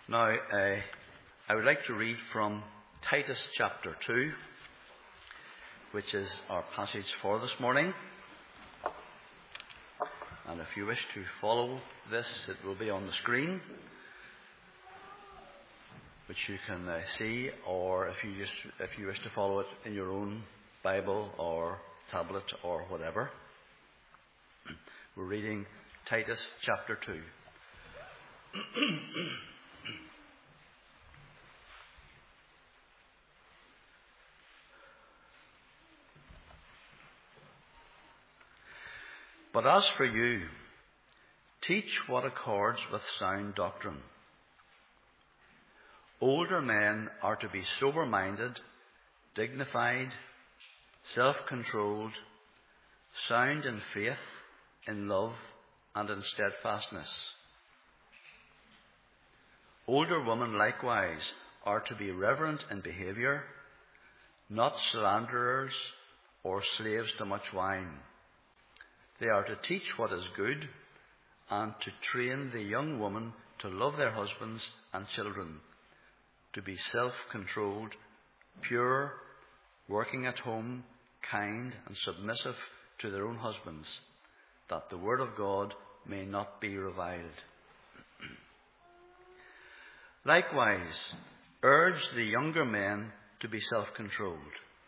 Now, I would like to read from Titus chapter 2, which is our passage for this morning. And if you wish to follow this, it will be on the screen, which you can see, or if you wish to follow it in your own Bible or tablet or whatever. We're reading Titus chapter 2. But as for you, teach what accords with sound doctrine. Older men are to be sober-minded, dignified, self-controlled, sound in faith, in love, and in steadfastness. Older women likewise are to be reverent in behaviour, not slanderers or slaves to much wine. They are to teach what is good and to train the young women to love their husbands and children, to be self-controlled, pure, working at home, kind and submissive to their own husbands, that the word of God may not be reviled. Likewise, urge the younger men to be self-controlled.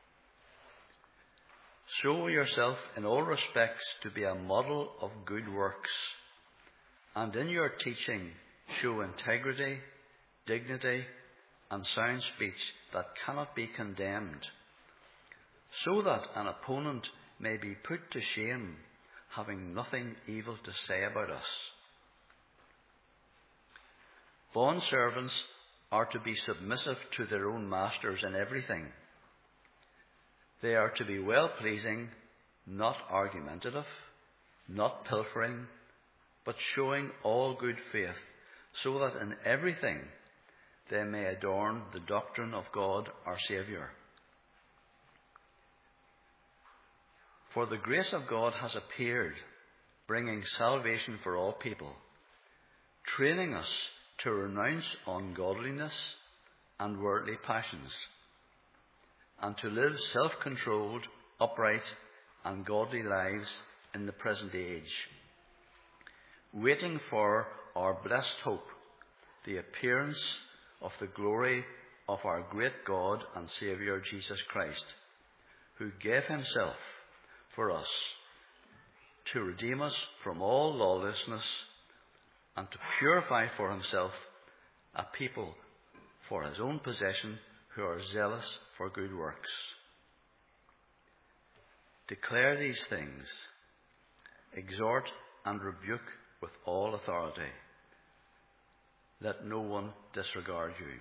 Show yourself in all respects to be a model of good works, and in your teaching show integrity, dignity, and sound speech that cannot be condemned, so that an opponent may be put to shame, having nothing evil to say about us. Bondservants are to be submissive to their own masters in everything. They are to be well-pleasing, not argumentative, not pilfering, but showing all good faith, so that in everything they may adorn the doctrine of God our Saviour. For the grace of God has appeared, bringing salvation for all people, training us to renounce ungodliness and worldly passions, and to live self-controlled, upright, and godly lives in the present age, waiting for our blessed hope, the appearance of the glory of our great God and Saviour Jesus Christ, who gave himself for us to redeem us from all lawlessness and to purify for himself a people for his own possession, who are zealous for good works. Declare these things, exhort and rebuke with all authority. Let no one disregard you.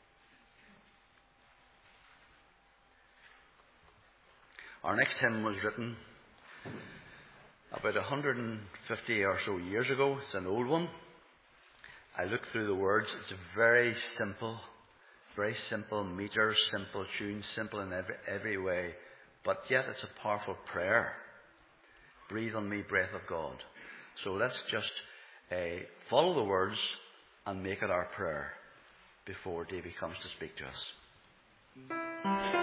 Our next hymn was written about 150 or so years ago. It's an old one. I looked through the words. It's very simple meter, simple tune, simple in every way, but yet it's a powerful prayer. Breathe on me, breath of God. So let's just follow the words and make it our prayer before Davy comes to speak to us.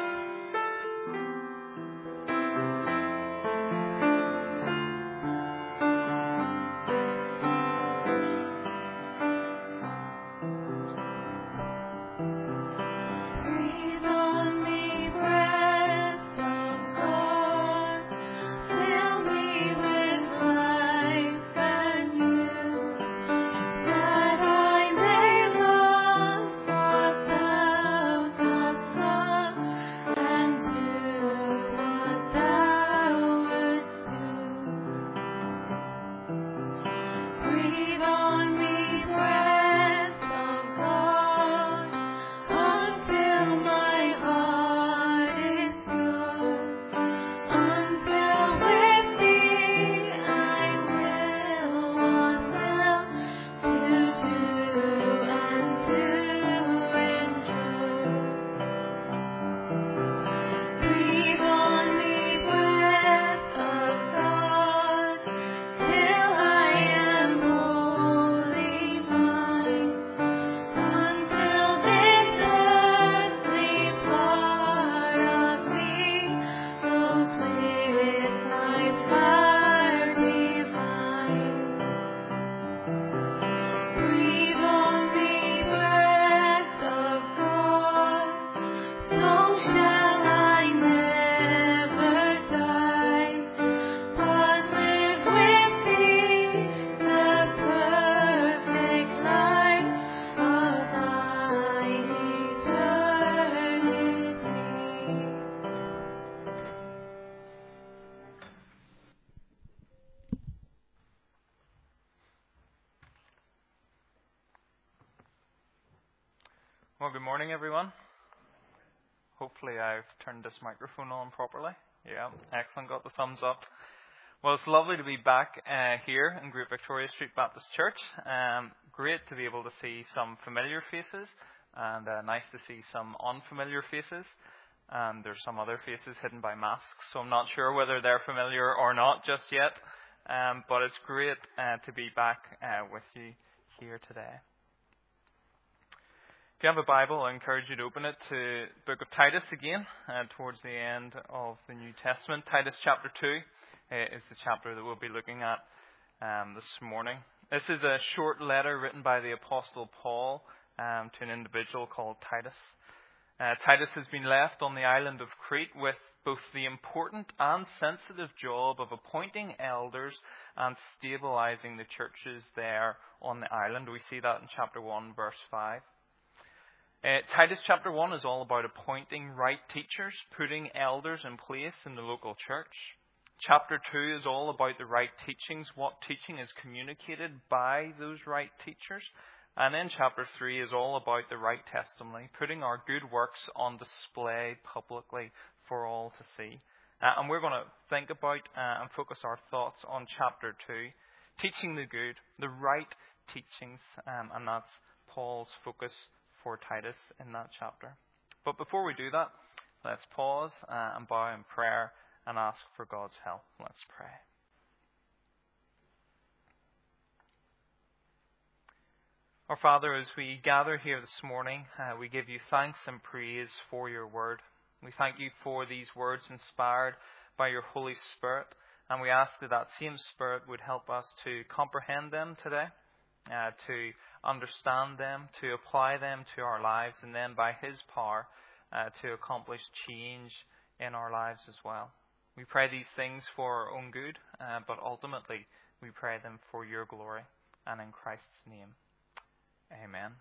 Well, good morning, everyone. Hopefully I've turned this microphone on properly. Yeah, excellent. Got the thumbs up. Well, it's lovely to be back here in Great Victoria Street Baptist Church. Great to be able to see some familiar faces, and nice to see some unfamiliar faces. And there's some other faces hidden by masks, so I'm not sure whether they're familiar or not just yet. But it's great to be back with you here today. If you have a Bible, I encourage you to open it to the book of Titus again, towards the end of the New Testament. Titus chapter 2 is the chapter that we'll be looking at this morning. This is a short letter written by the Apostle Paul to an individual called Titus. Titus has been left on the island of Crete with both the important and sensitive job of appointing elders and stabilizing the churches there on the island. We see that in chapter 1, verse 5. Titus chapter 1 is all about appointing right teachers, putting elders in place in the local church. Chapter 2 is all about the right teachings, what teaching is communicated by those right teachers. And then chapter 3 is all about the right testimony, putting our good works on display publicly for all to see. And we're going to think about and focus our thoughts on chapter 2, teaching the good, the right teachings, and that's Paul's focus for Titus in that chapter. But before we do that, let's pause and bow in prayer and ask for God's help. Let's pray. Our Father, as we gather here this morning, we give you thanks and praise for your word. We thank you for these words inspired by your Holy Spirit, and we ask that that same Spirit would help us to comprehend them today, to understand them, to apply them to our lives, and then by his power to accomplish change in our lives as well. We pray these things for our own good, but ultimately we pray them for your glory, and in Christ's name. Amen.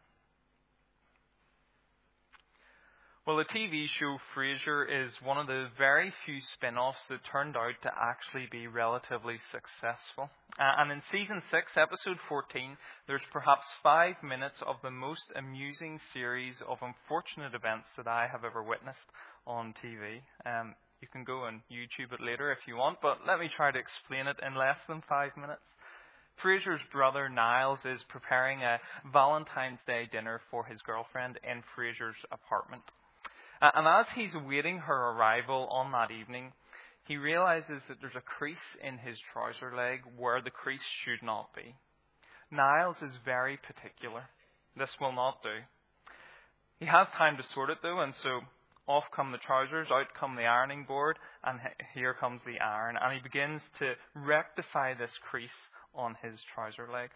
Well, the TV show Frasier is one of the very few spin-offs that turned out to actually be relatively successful. And in season 6, episode 14, there's perhaps 5 minutes of the most amusing series of unfortunate events that I have ever witnessed on TV. You can go and YouTube it later if you want, but let me try to explain it in less than 5 minutes. Frasier's brother Niles is preparing a Valentine's Day dinner for his girlfriend in Frasier's apartment. And as he's awaiting her arrival on that evening, he realizes that there's a crease in his trouser leg where the crease should not be. Niles is very particular. This will not do. He has time to sort it though, and so off come the trousers, out come the ironing board, and here comes the iron. And he begins to rectify this crease on his trouser leg.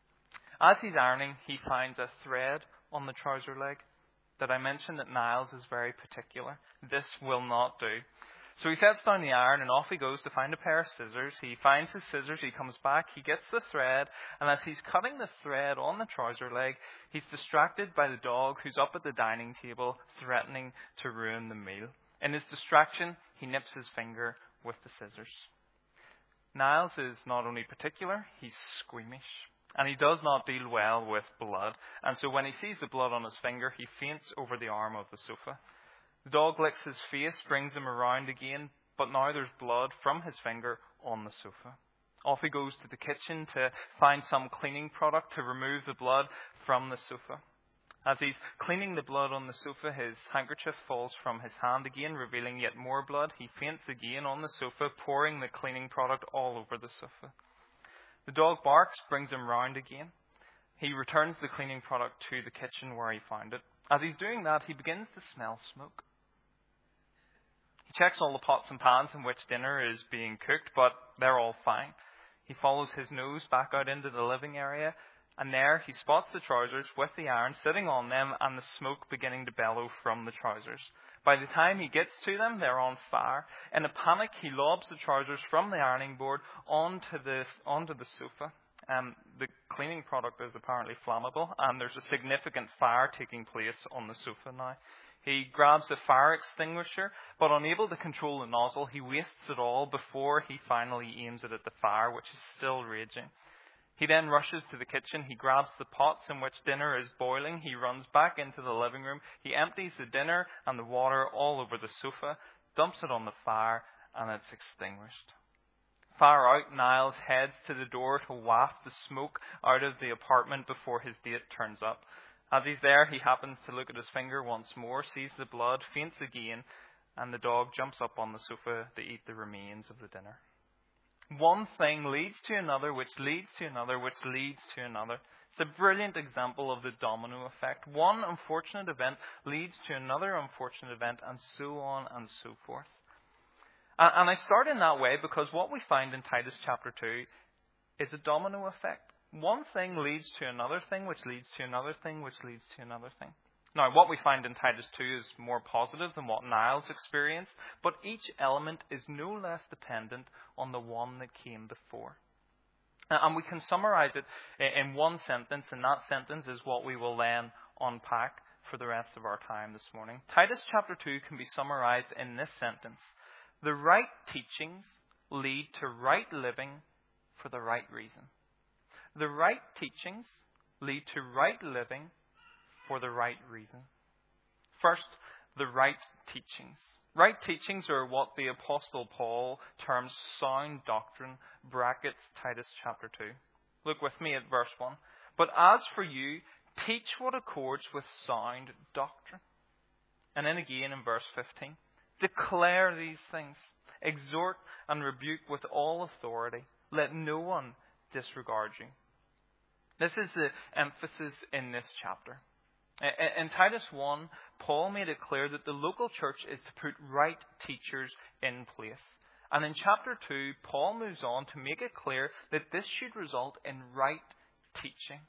As he's ironing, he finds a thread on the trouser leg. That I mentioned that Niles is very particular. This will not do. So he sets down the iron and off he goes to find a pair of scissors. He finds his scissors, he comes back, he gets the thread, and as he's cutting the thread on the trouser leg, he's distracted by the dog who's up at the dining table threatening to ruin the meal. In his distraction, he nips his finger with the scissors. Niles is not only particular, he's squeamish. And he does not deal well with blood. And so when he sees the blood on his finger, he faints over the arm of the sofa. The dog licks his face, brings him around again, but now there's blood from his finger on the sofa. Off he goes to the kitchen to find some cleaning product to remove the blood from the sofa. As he's cleaning the blood on the sofa, his handkerchief falls from his hand again, revealing yet more blood. He faints again on the sofa, pouring the cleaning product all over the sofa. The dog barks, brings him round again. He returns the cleaning product to the kitchen where he found it. As he's doing that, he begins to smell smoke. He checks all the pots and pans in which dinner is being cooked, but they're all fine. He follows his nose back out into the living area, and there he spots the trousers with the iron sitting on them and the smoke beginning to bellow from the trousers. By the time he gets to them, they're on fire. In a panic, he lobs the trousers from the ironing board onto the sofa. The cleaning product is apparently flammable, and there's a significant fire taking place on the sofa now. He grabs a fire extinguisher, but unable to control the nozzle, he wastes it all before he finally aims it at the fire, which is still raging. He then rushes to the kitchen. He grabs the pots in which dinner is boiling. He runs back into the living room. He empties the dinner and the water all over the sofa, dumps it on the fire, and it's extinguished. Far out, Niles heads to the door to waft the smoke out of the apartment before his date turns up. As he's there, he happens to look at his finger once more, sees the blood, faints again, and the dog jumps up on the sofa to eat the remains of the dinner. One thing leads to another, which leads to another, which leads to another. It's a brilliant example of the domino effect. One unfortunate event leads to another unfortunate event, and so on and so forth. And I start in that way because what we find in Titus chapter 2 is a domino effect. One thing leads to another thing, which leads to another thing, which leads to another thing. Now, what we find in Titus 2 is more positive than what Niles experienced, but each element is no less dependent on the one that came before. And we can summarize it in one sentence, and that sentence is what we will then unpack for the rest of our time this morning. Titus chapter 2 can be summarized in this sentence. The right teachings lead to right living for the right reason. The right teachings lead to right living for the right reason. First, the right teachings. Right teachings are what the Apostle Paul terms sound doctrine, brackets Titus chapter 2. Look with me at verse 1. But as for you, teach what accords with sound doctrine. And then again in verse 15. Declare these things. Exhort and rebuke with all authority. Let no one disregard you. This is the emphasis in this chapter. In Titus 1, Paul made it clear that the local church is to put right teachers in place. And in chapter 2, Paul moves on to make it clear that this should result in right teaching.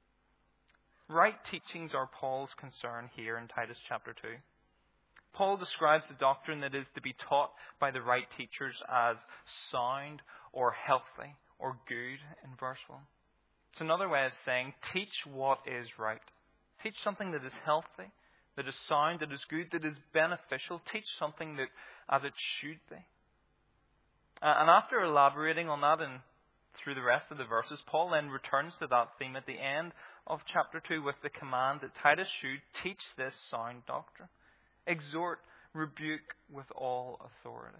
Right teachings are Paul's concern here in Titus chapter 2. Paul describes the doctrine that is to be taught by the right teachers as sound or healthy or good in verse 1. It's another way of saying teach what is right. Teach something that is healthy, that is sound, that is good, that is beneficial. Teach something that as it should be. And after elaborating on that and through the rest of the verses, Paul then returns to that theme at the end of chapter 2 with the command that Titus should teach this sound doctrine. Exhort, rebuke with all authority.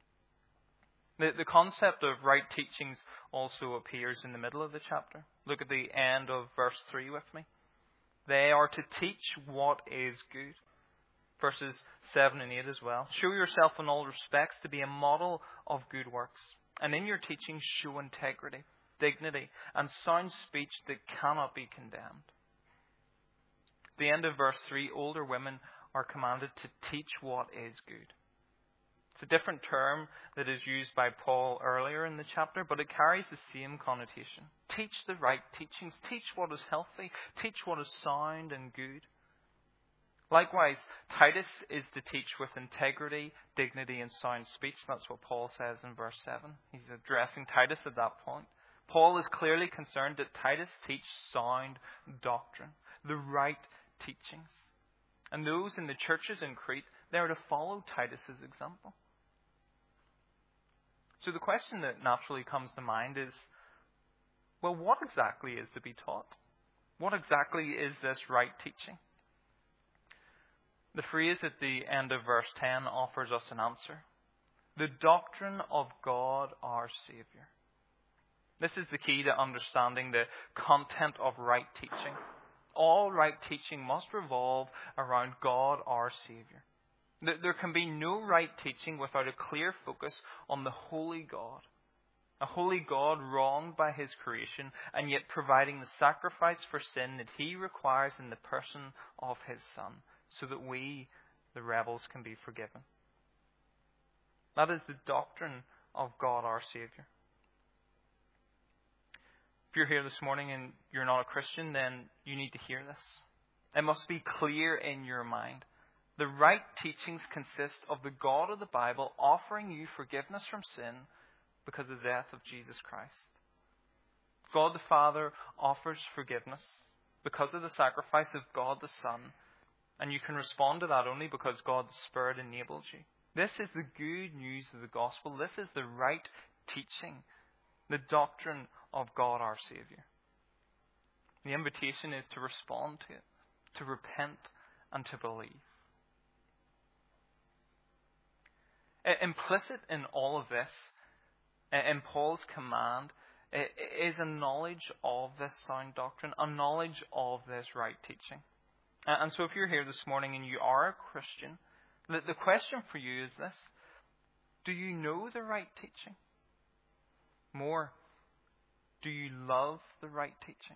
The concept of right teachings also appears in the middle of the chapter. Look at the end of verse 3 with me. They are to teach what is good. Verses 7 and 8 as well. Show yourself in all respects to be a model of good works. And in your teaching show integrity, dignity, and sound speech that cannot be condemned. At the end of verse 3, older women are commanded to teach what is good. It's a different term that is used by Paul earlier in the chapter, but it carries the same connotation. Teach the right teachings. Teach what is healthy. Teach what is sound and good. Likewise, Titus is to teach with integrity, dignity, and sound speech. That's what Paul says in verse 7. He's addressing Titus at that point. Paul is clearly concerned that Titus teach sound doctrine, the right teachings. And those in the churches in Crete, they are to follow Titus's example. So the question that naturally comes to mind is, well, what exactly is to be taught? What exactly is this right teaching? The phrase at the end of verse 10 offers us an answer. The doctrine of God our Saviour. This is the key to understanding the content of right teaching. All right teaching must revolve around God our Saviour. There can be no right teaching without a clear focus on the holy God. A holy God wronged by his creation and yet providing the sacrifice for sin that he requires in the person of his Son so that we, the rebels, can be forgiven. That is the doctrine of God our Saviour. If you're here this morning and you're not a Christian, then you need to hear this. It must be clear in your mind. The right teachings consist of the God of the Bible offering you forgiveness from sin because of the death of Jesus Christ. God the Father offers forgiveness because of the sacrifice of God the Son, and you can respond to that only because God the Spirit enables you. This is the good news of the gospel. This is the right teaching, the doctrine of God our Saviour. The invitation is to respond to it, to repent and to believe. Implicit in all of this, in Paul's command, is a knowledge of this sound doctrine, a knowledge of this right teaching. And so if you're here this morning and you are a Christian, the question for you is this: do you know the right teaching? More, do you love the right teaching?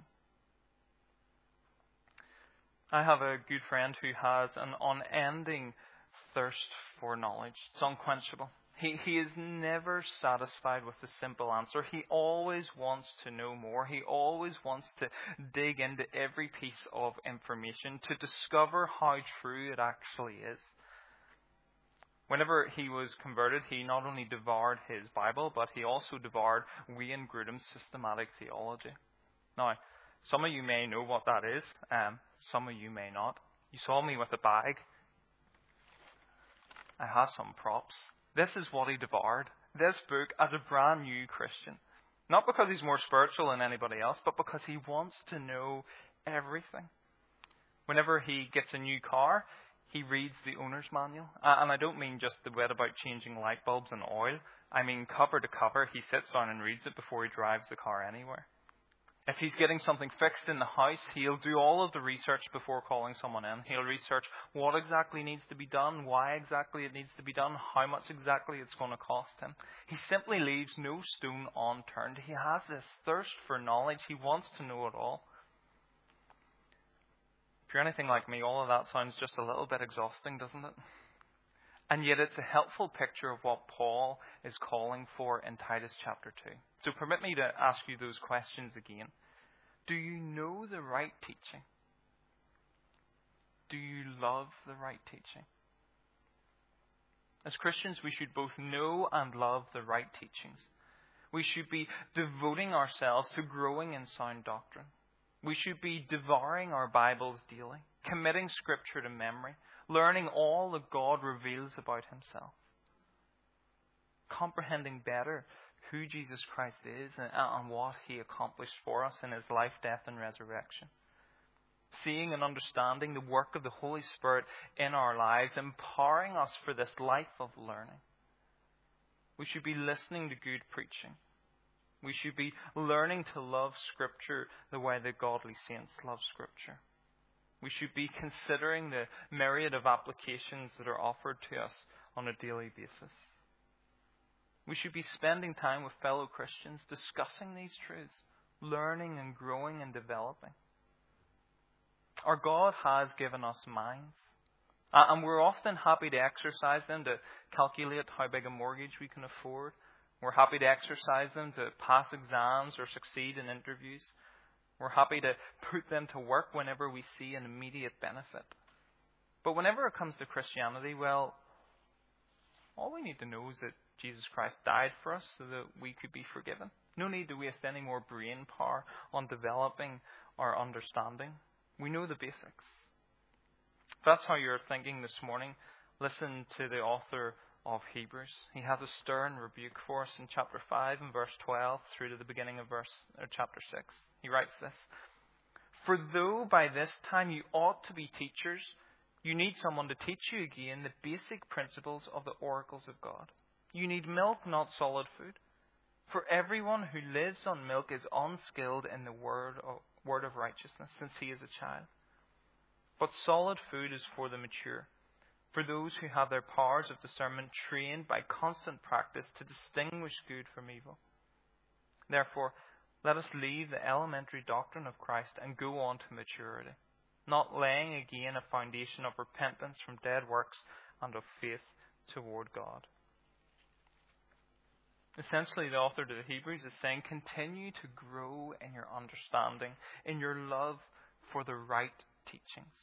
I have a good friend who has an unending thirst for knowledge. It's unquenchable. He is never satisfied with the simple answer. He always wants to know more. He always wants to dig into every piece of information to discover how true it actually is. Whenever he was converted, he not only devoured his Bible, but he also devoured Wayne Grudem's systematic theology. Now, some of you may know what that is. Some of you may not. You saw me with a bag. I have some props. This is what he devoured. This book as a brand new Christian. Not because he's more spiritual than anybody else, but because he wants to know everything. Whenever he gets a new car, he reads the owner's manual. And I don't mean just the bit about changing light bulbs and oil. I mean cover to cover, he sits down and reads it before he drives the car anywhere. If he's getting something fixed in the house, he'll do all of the research before calling someone in. He'll research what exactly needs to be done, why exactly it needs to be done, how much exactly it's going to cost him. He simply leaves no stone unturned. He has this thirst for knowledge. He wants to know it all. If you're anything like me, all of that sounds just a little bit exhausting, doesn't it? And yet it's a helpful picture of what Paul is calling for in Titus chapter 2. So permit me to ask you those questions again. Do you know the right teaching? Do you love the right teaching? As Christians, we should both know and love the right teachings. We should be devoting ourselves to growing in sound doctrine. We should be devouring our Bibles daily, committing Scripture to memory, learning all that God reveals about Himself, comprehending better who Jesus Christ is and what He accomplished for us in His life, death, and resurrection. Seeing and understanding the work of the Holy Spirit in our lives, empowering us for this life of learning. We should be listening to good preaching. We should be learning to love Scripture the way the godly saints love Scripture. We should be considering the myriad of applications that are offered to us on a daily basis. We should be spending time with fellow Christians discussing these truths, learning and growing and developing. Our God has given us minds, and we're often happy to exercise them to calculate how big a mortgage we can afford. We're happy to exercise them to pass exams or succeed in interviews. We're happy to put them to work whenever we see an immediate benefit. But whenever it comes to Christianity, well, all we need to know is that Jesus Christ died for us so that we could be forgiven. No need to waste any more brain power on developing our understanding. We know the basics. If that's how you're thinking this morning, listen to the author of Hebrews. He has a stern rebuke for us in chapter 5 and verse 12 through to the beginning of chapter 6. He writes this: "For though by this time you ought to be teachers, you need someone to teach you again the basic principles of the oracles of God. You need milk, not solid food. For everyone who lives on milk is unskilled in the word of righteousness, since he is a child. But solid food is for the mature, for those who have their powers of discernment trained by constant practice to distinguish good from evil. Therefore, let us leave the elementary doctrine of Christ and go on to maturity, not laying again a foundation of repentance from dead works and of faith toward God." Essentially, the author to the Hebrews is saying, continue to grow in your understanding, in your love for the right teachings.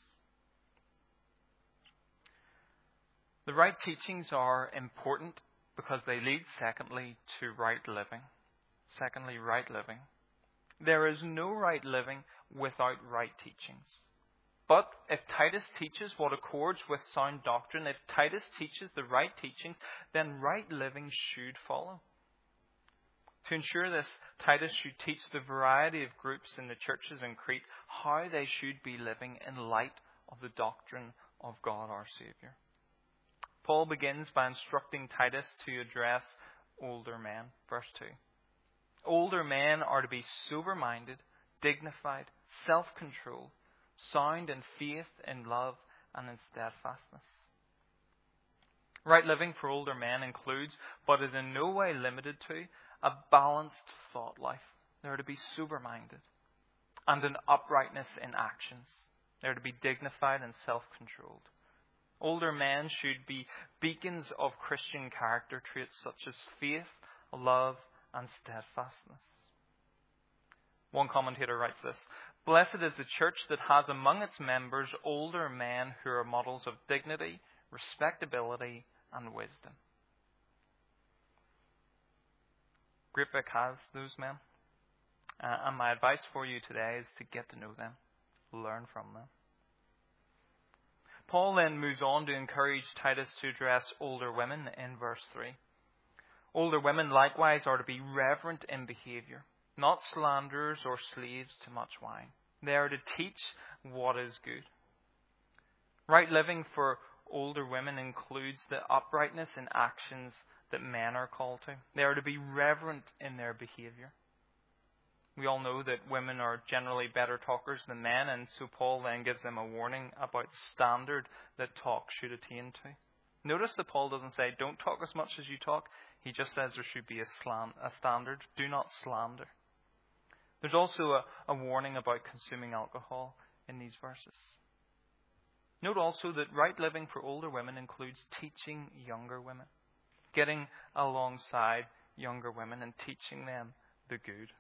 The right teachings are important because they lead, secondly, to right living. Secondly, right living. There is no right living without right teachings. But if Titus teaches what accords with sound doctrine, if Titus teaches the right teachings, then right living should follow. To ensure this, Titus should teach the variety of groups in the churches in Crete how they should be living in light of the doctrine of God our Saviour. Paul begins by instructing Titus to address older men. Verse 2. Older men are to be sober-minded, dignified, self-controlled, sound in faith, in love, and in steadfastness. Right living for older men includes, but is in no way limited to, a balanced thought life. They are to be sober-minded and an uprightness in actions. They are to be dignified and self-controlled. Older men should be beacons of Christian character traits such as faith, love, and steadfastness. One commentator writes this: "Blessed is the church that has among its members older men who are models of dignity, respectability, and wisdom." Great Vic has those men. And my advice for you today is to get to know them, learn from them. Paul then moves on to encourage Titus to address older women in verse 3. Older women likewise are to be reverent in behaviour, not slanderers or slaves to much wine. They are to teach what is good. Right living for older women includes the uprightness in actions that men are called to. They are to be reverent in their behaviour. We all know that women are generally better talkers than men, and so Paul then gives them a warning about the standard that talk should attain to. Notice that Paul doesn't say, don't talk as much as you talk. He just says there should be a standard. Do not slander. There's also a warning about consuming alcohol in these verses. Note also that right living for older women includes teaching younger women, getting alongside younger women and teaching them the good.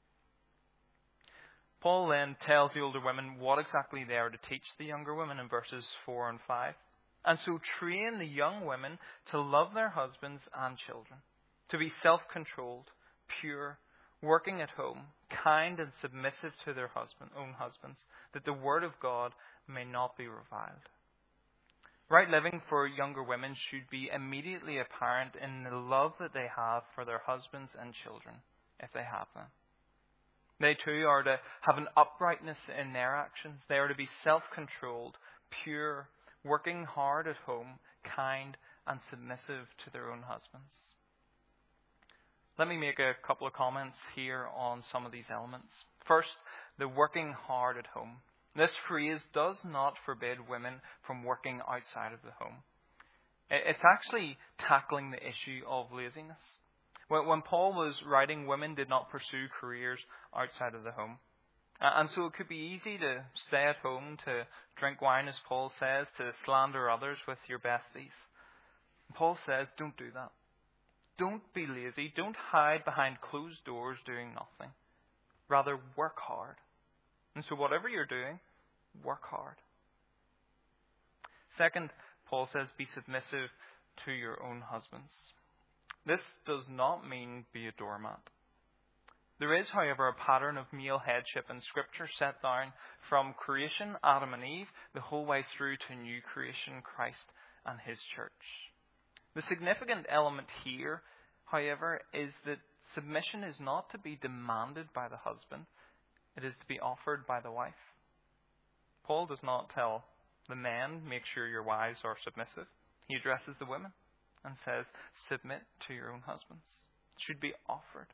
Paul then tells the older women what exactly they are to teach the younger women in verses 4 and 5. And so train the young women to love their husbands and children, to be self-controlled, pure, working at home, kind and submissive to their own husbands, that the word of God may not be reviled. Right living for younger women should be immediately apparent in the love that they have for their husbands and children, if they have them. They too are to have an uprightness in their actions. They are to be self-controlled, pure, working hard at home, kind and submissive to their own husbands. Let me make a couple of comments here on some of these elements. First, the working hard at home. This phrase does not forbid women from working outside of the home. It's actually tackling the issue of laziness. When Paul was writing, women did not pursue careers outside of the home. And so it could be easy to stay at home, to drink wine, as Paul says, to slander others with your besties. Paul says, don't do that. Don't be lazy. Don't hide behind closed doors doing nothing. Rather, work hard. And so whatever you're doing, work hard. Second, Paul says, be submissive to your own husbands. This does not mean be a doormat. There is, however, a pattern of male headship in Scripture set down from creation, Adam and Eve, the whole way through to new creation, Christ and his church. The significant element here, however, is that submission is not to be demanded by the husband. It is to be offered by the wife. Paul does not tell the men, make sure your wives are submissive. He addresses the women and says, submit to your own husbands. It should be offered.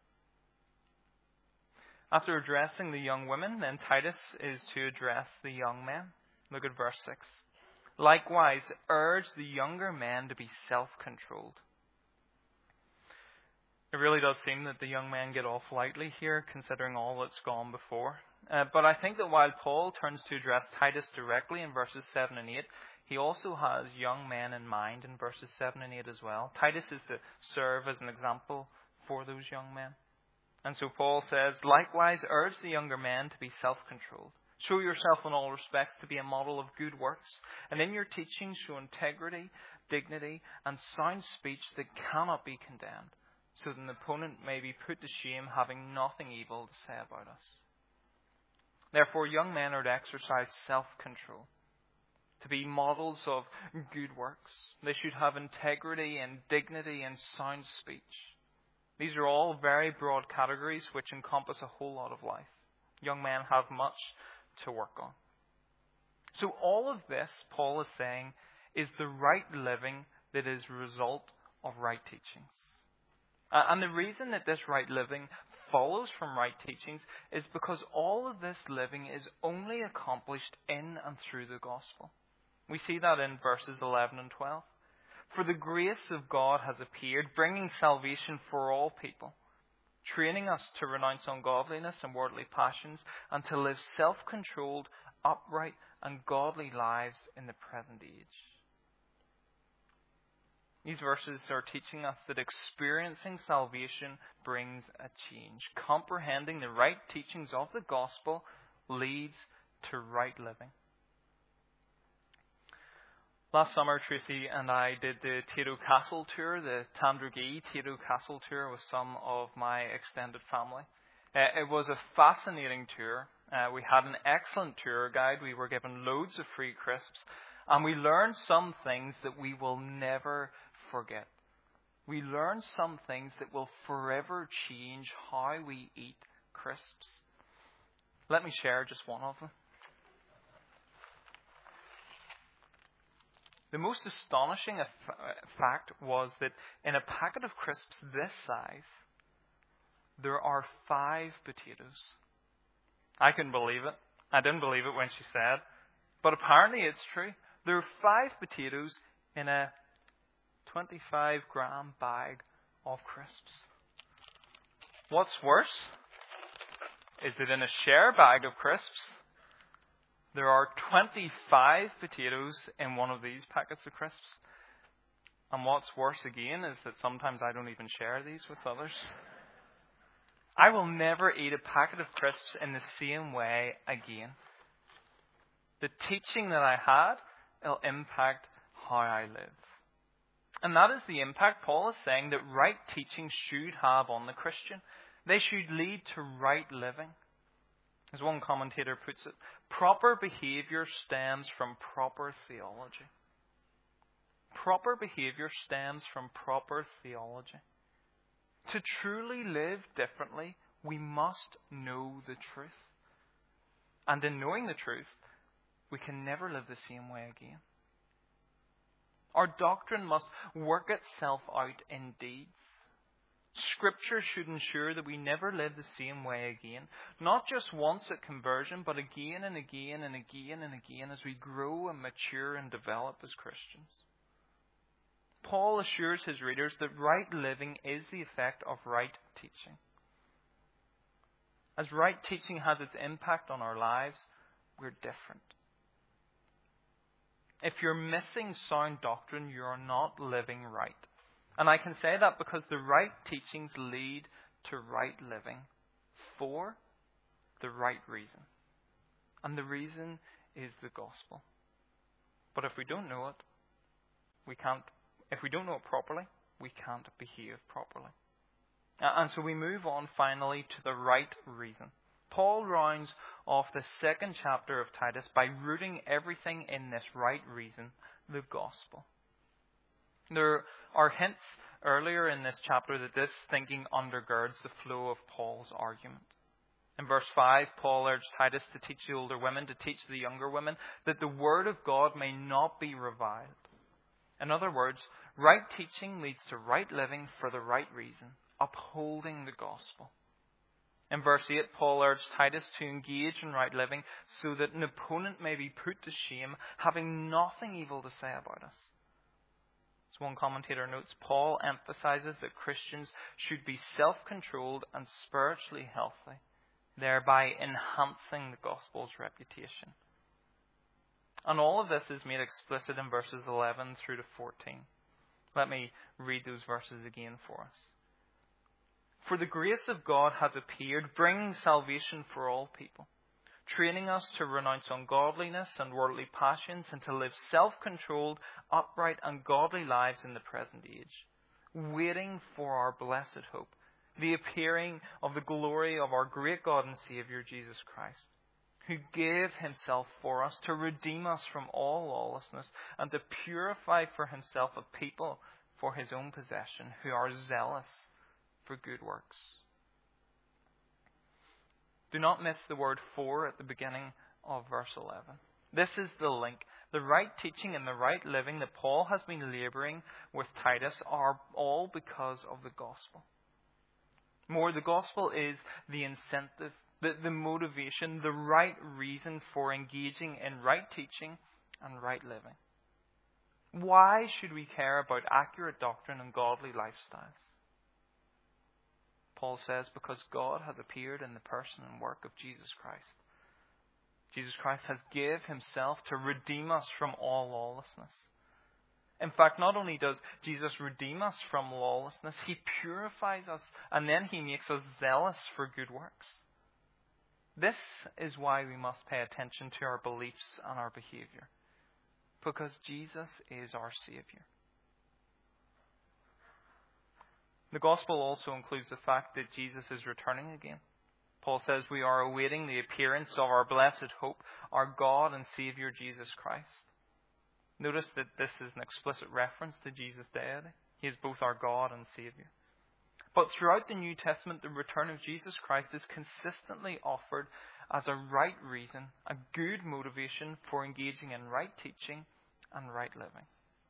After addressing the young women, then Titus is to address the young men. Look at verse 6. Likewise, urge the younger men to be self-controlled. It really does seem that the young men get off lightly here, considering all that's gone before. But I think that while Paul turns to address Titus directly in verses 7 and 8, he also has young men in mind in verses 7 and 8 as well. Titus is to serve as an example for those young men. And so Paul says, likewise, urge the younger men to be self-controlled. Show yourself in all respects to be a model of good works. And in your teaching, show integrity, dignity, and sound speech that cannot be condemned, so that an opponent may be put to shame, having nothing evil to say about us. Therefore, young men are to exercise self-control, to be models of good works. They should have integrity and dignity and sound speech. These are all very broad categories which encompass a whole lot of life. Young men have much to work on. So all of this, Paul is saying, is the right living that is a result of right teachings. And the reason that this right living follows from right teachings is because all of this living is only accomplished in and through the gospel. We see that in verses 11 and 12. For the grace of God has appeared, bringing salvation for all people, training us to renounce ungodliness and worldly passions, and to live self-controlled, upright, and godly lives in the present age. These verses are teaching us that experiencing salvation brings a change. Comprehending the right teachings of the gospel leads to right living. Last summer, Tracy and I did the Tayto Castle tour, the Tandragee Tayto Castle tour with some of my extended family. It was a fascinating tour. We had an excellent tour guide. We were given loads of free crisps. And we learned some things that we will never forget. We learned some things that will forever change how we eat crisps. Let me share just one of them. The most astonishing fact was that in a packet of crisps this size, there are 5 potatoes. I couldn't believe it. I didn't believe it when she said. But apparently it's true. There are 5 potatoes in a 25-gram bag of crisps. What's worse is that in a share bag of crisps, there are 25 potatoes in one of these packets of crisps. And what's worse again is that sometimes I don't even share these with others. I will never eat a packet of crisps in the same way again. The teaching that I had will impact how I live. And that is the impact Paul is saying that right teaching should have on the Christian. They should lead to right living. As one commentator puts it, proper behavior stems from proper theology. Proper behavior stems from proper theology. To truly live differently, we must know the truth. And in knowing the truth, we can never live the same way again. Our doctrine must work itself out in deeds. Scripture should ensure that we never live the same way again. Not just once at conversion, but again and again and again and again as we grow and mature and develop as Christians. Paul assures his readers that right living is the effect of right teaching. As right teaching has its impact on our lives, we're different. If you're missing sound doctrine, you're not living right. And I can say that because the right teachings lead to right living for the right reason. And the reason is the gospel. But if we don't know it, if we don't know it properly, we can't behave properly. And so we move on finally to the right reason. Paul rounds off the second chapter of Titus by rooting everything in this right reason, the gospel. There are hints earlier in this chapter that this thinking undergirds the flow of Paul's argument. In verse 5, Paul urged Titus to teach the older women, to teach the younger women, that the word of God may not be reviled. In other words, right teaching leads to right living for the right reason, upholding the gospel. In verse 8, Paul urged Titus to engage in right living so that an opponent may be put to shame, having nothing evil to say about us. As one commentator notes, Paul emphasizes that Christians should be self-controlled and spiritually healthy, thereby enhancing the gospel's reputation. And all of this is made explicit in verses 11 through to 14. Let me read those verses again for us. For the grace of God has appeared, bringing salvation for all people, training us to renounce ungodliness and worldly passions and to live self-controlled, upright and godly lives in the present age, waiting for our blessed hope, the appearing of the glory of our great God and Saviour Jesus Christ, who gave himself for us to redeem us from all lawlessness and to purify for himself a people for his own possession who are zealous for good works. Do not miss the word "for" at the beginning of verse 11. This is the link. The right teaching and the right living that Paul has been labouring with Titus are all because of the gospel. More, the gospel is the incentive, the motivation, the right reason for engaging in right teaching and right living. Why should we care about accurate doctrine and godly lifestyles? Paul says, because God has appeared in the person and work of Jesus Christ. Jesus Christ has given himself to redeem us from all lawlessness. In fact, not only does Jesus redeem us from lawlessness, he purifies us and then he makes us zealous for good works. This is why we must pay attention to our beliefs and our behaviour. Because Jesus is our Saviour. The gospel also includes the fact that Jesus is returning again. Paul says we are awaiting the appearance of our blessed hope, our God and Saviour Jesus Christ. Notice that this is an explicit reference to Jesus' deity. He is both our God and Saviour. But throughout the New Testament, the return of Jesus Christ is consistently offered as a right reason, a good motivation for engaging in right teaching and right living.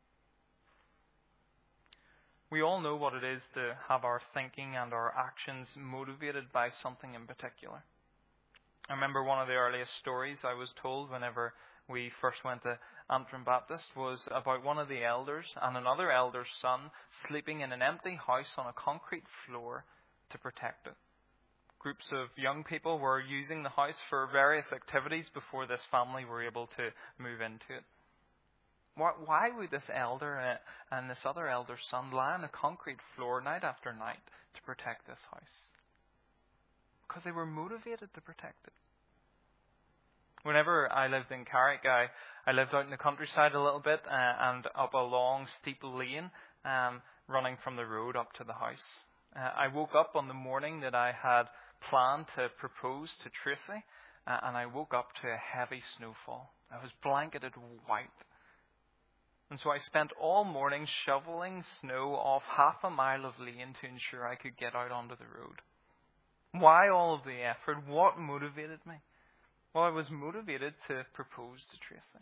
We all know what it is to have our thinking and our actions motivated by something in particular. I remember one of the earliest stories I was told whenever we first went to Antrim Baptist was about one of the elders and another elder's son sleeping in an empty house on a concrete floor to protect it. Groups of young people were using the house for various activities before this family were able to move into it. Why would this elder and this other elder's son lie on a concrete floor night after night to protect this house? Because they were motivated to protect it. Whenever I lived in Carrick, I lived out in the countryside a little bit and up a long, steep lane running from the road up to the house. I woke up on the morning that I had planned to propose to Tracy, and I woke up to a heavy snowfall. I was blanketed white. And so I spent all morning shoveling snow off half a mile of lane to ensure I could get out onto the road. Why all of the effort? What motivated me? Well, I was motivated to propose to Tracy.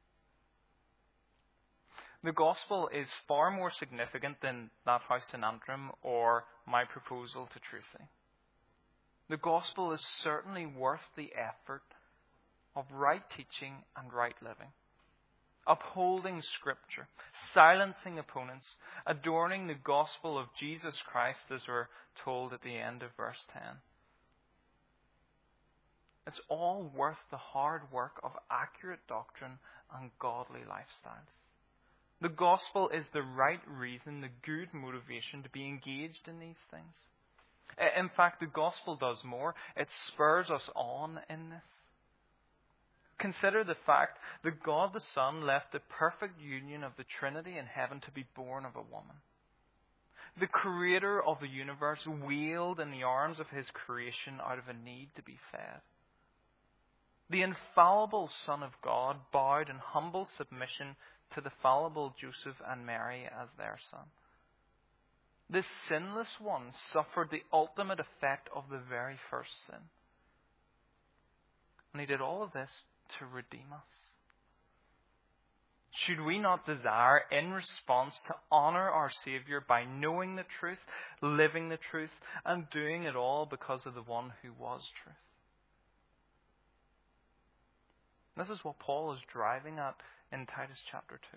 The gospel is far more significant than that house in Antrim or my proposal to Tracy. The gospel is certainly worth the effort of right teaching and right living. Upholding Scripture, silencing opponents, adorning the gospel of Jesus Christ as we're told at the end of verse 10. It's all worth the hard work of accurate doctrine and godly lifestyles. The gospel is the right reason, the good motivation to be engaged in these things. In fact, the gospel does more. It spurs us on in this. Consider the fact that God the Son left the perfect union of the Trinity in heaven to be born of a woman. The Creator of the universe wailed in the arms of his creation out of a need to be fed. The infallible Son of God bowed in humble submission to the fallible Joseph and Mary as their son. The sinless one suffered the ultimate effect of the very first sin. And he did all of this to redeem us. Should we not desire, in response, to honour our Saviour by knowing the truth, living the truth, and doing it all because of the one who was truth? This is what Paul is driving at in Titus chapter 2.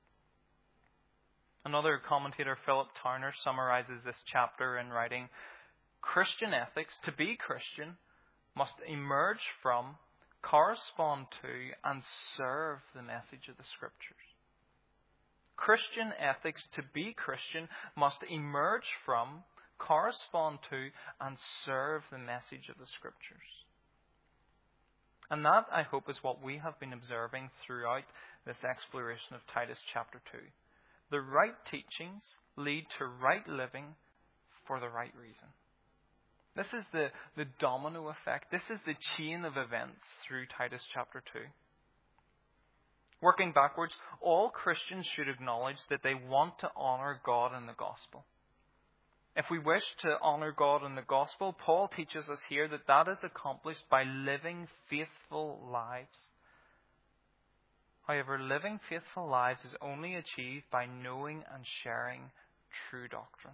Another commentator, Philip Towner, summarizes this chapter in writing, Christian ethics, to be Christian, must emerge from, correspond to, and serve the message of the Scriptures. Christian ethics, to be Christian, must emerge from, correspond to, and serve the message of the Scriptures. And that, I hope, is what we have been observing throughout this exploration of Titus chapter 2. The right teachings lead to right living for the right reason. This is the domino effect. This is the chain of events through Titus chapter 2. Working backwards, all Christians should acknowledge that they want to honour God in the gospel. If we wish to honour God in the gospel, Paul teaches us here that that is accomplished by living faithful lives. However, living faithful lives is only achieved by knowing and sharing true doctrine.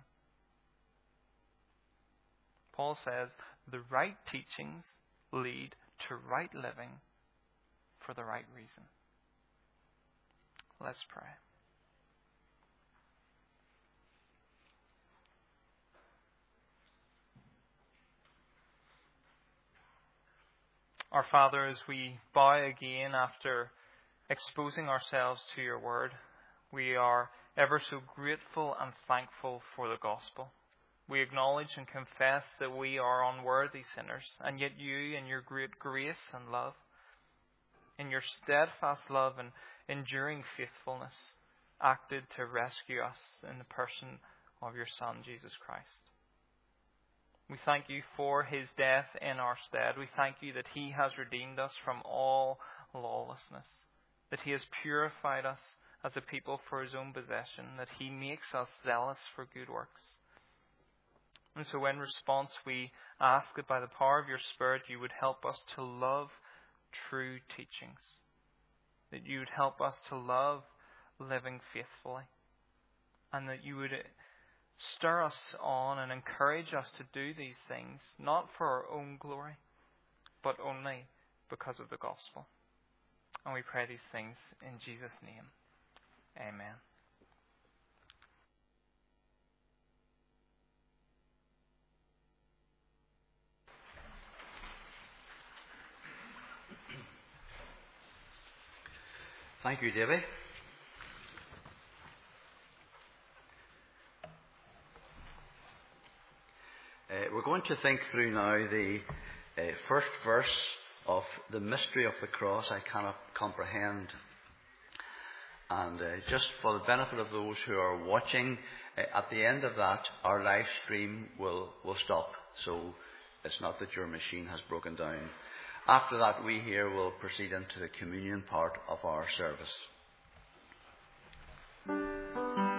Paul says the right teachings lead to right living for the right reason. Let's pray. Our Father, as we bow again after exposing ourselves to your word, we are ever so grateful and thankful for the gospel. We acknowledge and confess that we are unworthy sinners, and yet you, in your great grace and love, in your steadfast love and enduring faithfulness, acted to rescue us in the person of your Son, Jesus Christ. We thank you for his death in our stead. We thank you that he has redeemed us from all lawlessness, that he has purified us as a people for his own possession, that he makes us zealous for good works. And so in response, we ask that by the power of your Spirit, you would help us to love true teachings, that you would help us to love living faithfully, and that you would stir us on and encourage us to do these things, not for our own glory, but only because of the gospel. And we pray these things in Jesus' name. Amen. Thank you, Davy. We're going to think through now the first verse of the mystery of the cross I cannot comprehend. And just for the benefit of those who are watching, at the end of that, our live stream will stop. So it's not that your machine has broken down. After that, we here will proceed into the communion part of our service.